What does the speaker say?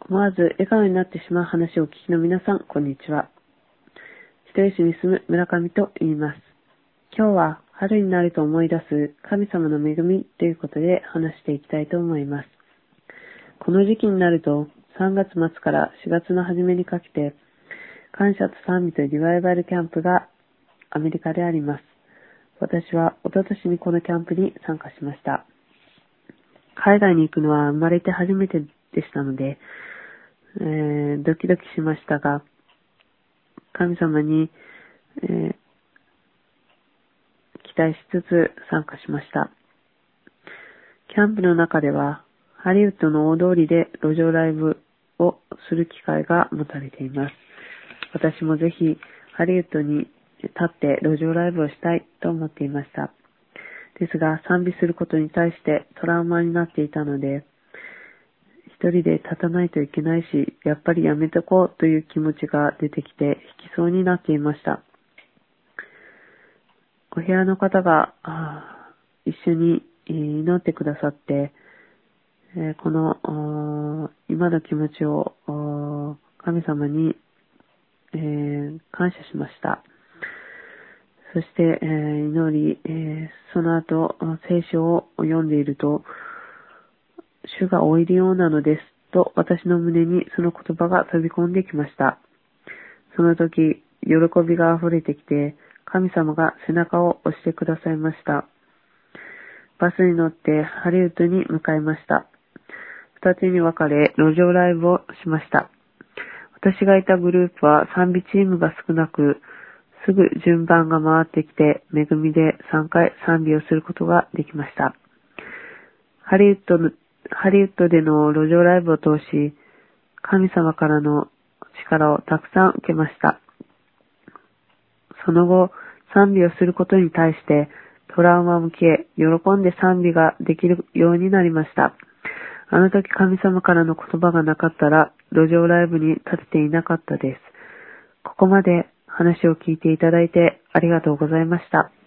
思わず笑顔になってしまう話をお聞きの皆さん、こんにちは。人吉に住む村上と言います。今日は春になると思い出す神様の恵みということで話していきたいと思います。この時期になると3月末から4月の初めにかけて感謝と賛美とリバイバルキャンプがアメリカであります。私は一昨年にこのキャンプに参加しました。海外に行くのは生まれて初めてでしたので、ドキドキしましたが、神様に、期待しつつ参加しました。キャンプの中ではハリウッドの大通りで路上ライブをする機会が持たれています。私もぜひハリウッドに立って路上ライブをしたいと思っていました。ですが賛美することに対してトラウマになっていたので、一人で立たないといけないし、やっぱりやめとこうという気持ちが出てきて引きそうになっていました。お部屋の方が一緒に祈ってくださって、この今の気持ちを神様に、感謝しました。そして、祈り、その後聖書を読んでいると、主がおいるようなのですと私の胸にその言葉が飛び込んできました。その時、喜びが溢れてきて、神様が背中を押してくださいました。バスに乗ってハリウッドに向かいました。二つに分かれ路上ライブをしました。私がいたグループは賛美チームが少なく、すぐ順番が回ってきて、恵みで3回賛美をすることができました。ハリウッドでの路上ライブを通し、神様からの力をたくさん受けました。その後、賛美をすることに対してトラウマも消え、喜んで賛美ができるようになりました。あの時神様からの言葉がなかったら、路上ライブに立てていなかったです。ここまで話を聞いていただいてありがとうございました。